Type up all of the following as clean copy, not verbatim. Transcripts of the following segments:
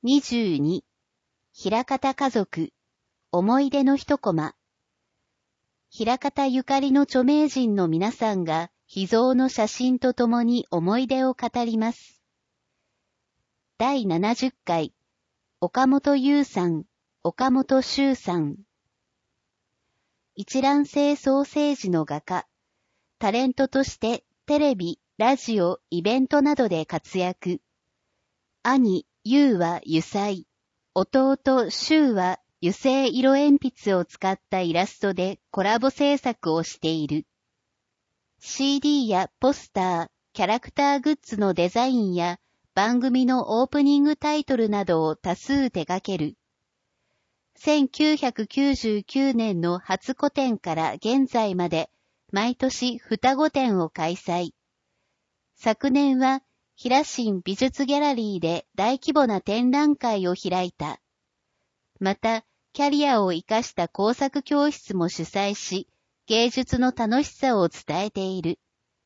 22、枚方家族、思い出の一コマ。枚方ゆかりの著名人の皆さんが秘蔵の写真とともに思い出を語ります。第70回、岡本優さん、岡本修さん。一卵性ソーセージの画家、タレントとしてテレビ、ラジオ、イベントなどで活躍。兄、優は油彩。弟、修は油性色鉛筆を使ったイラストでコラボ制作をしている。CD やポスター、キャラクターグッズのデザインや番組のオープニングタイトルなどを多数手掛ける。1999年の初個展から現在まで毎年双子展を開催。昨年は平新美術ギャラリーで大規模な展覧会を開いた。また、キャリアを生かした工作教室も主催し、芸術の楽しさを伝えている。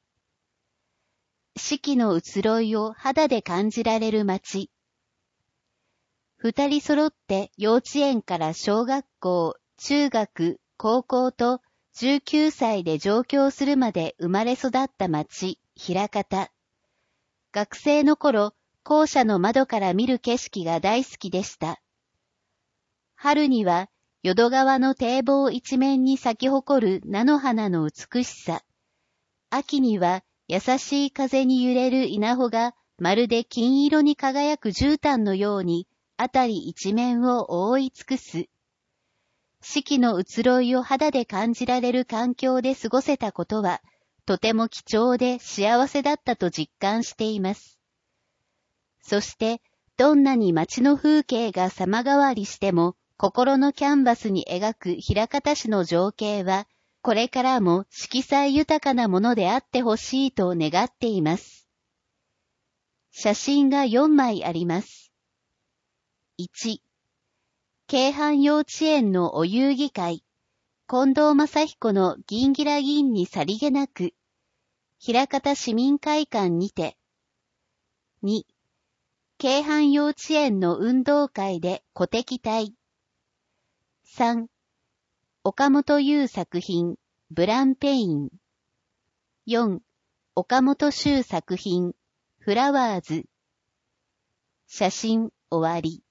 四季の移ろいを肌で感じられる街。二人揃って幼稚園から小学校、中学、高校と19歳で上京するまで生まれ育った町、枚方。学生の頃、校舎の窓から見る景色が大好きでした。春には、淀川の堤防一面に咲き誇る菜の花の美しさ。秋には、優しい風に揺れる稲穂が、まるで金色に輝く絨毯のように、あたり一面を覆い尽くす。四季の移ろいを肌で感じられる環境で過ごせたことは、とても貴重で幸せだったと実感しています。そして、どんなに街の風景が様変わりしても、心のキャンバスに描く枚方市の情景は、これからも色彩豊かなものであってほしいと願っています。写真が4枚あります。1、京阪幼稚園のお遊戯会、近藤正彦の銀ギラ銀にさりげなく、枚方市民会館にて。2、京阪幼稚園の運動会で鼓笛隊。3、岡本優作品、ブランペイン。4、岡本修作品、フラワーズ。写真終わり。